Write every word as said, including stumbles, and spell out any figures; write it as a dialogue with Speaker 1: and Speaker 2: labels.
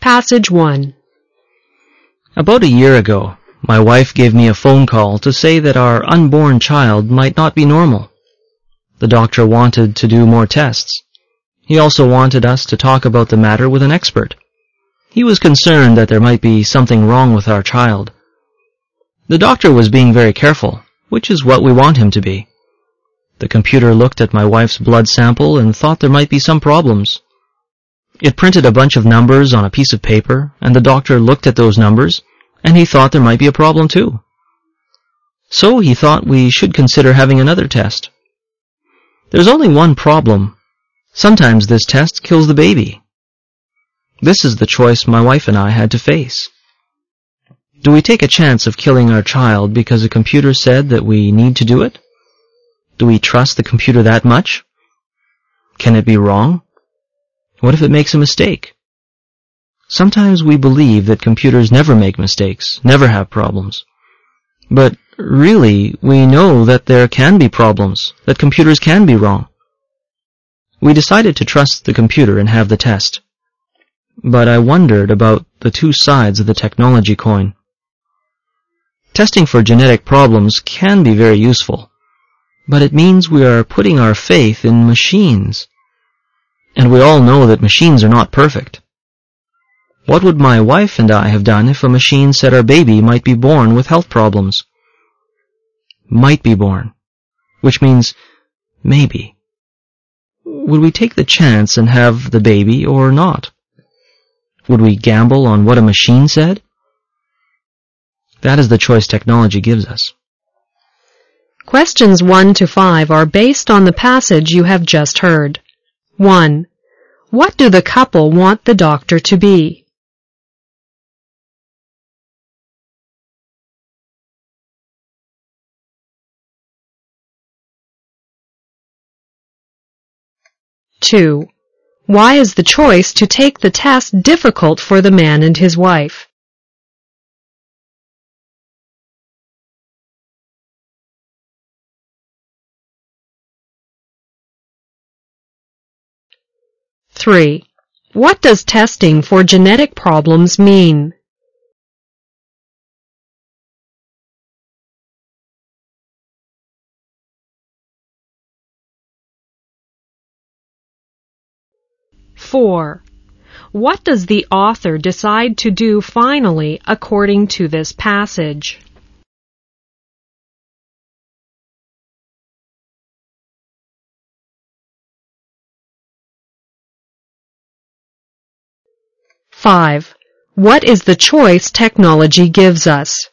Speaker 1: Passage one.
Speaker 2: About a year ago, my wife gave me a phone call to say that our unborn child might not be normal. The doctor wanted to do more tests. He also wanted us to talk about the matter with an expert. He was concerned that there might be something wrong with our child. The doctor was being very careful, which is what we want him to be. The computer looked at my wife's blood sample and thought there might be some problems. It printed a bunch of numbers on a piece of paper, and the doctor looked at those numbers, and he thought there might be a problem too. So he thought we should consider having another test. There's only one problem. Sometimes this test kills the baby. This is the choice my wife and I had to face. Do we take a chance of killing our child because a computer said that we need to do it? Do we trust the computer that much? Can it be wrong? What if it makes a mistake? Sometimes we believe that computers never make mistakes, never have problems. But really, we know that there can be problems, that computers can be wrong. We decided to trust the computer and have the test. But I wondered about the two sides of the technology coin. Testing for genetic problems can be very useful, but it means we are putting our faith in machines. And we all know that machines are not perfect. What would my wife and I have done if a machine said our baby might be born with health problems? Might be born, which means maybe. Would we take the chance and have the baby or not? Would we gamble on what a machine said? That is the choice technology gives us.
Speaker 1: Questions one to five are based on the passage you have just heard. one. What do the couple want the doctor to be? two. Why is the choice to take the test difficult for the man and his wife? three. What does testing for genetic problems mean? four. What does the author decide to do finally according to this passage? five. What is the choice technology gives us?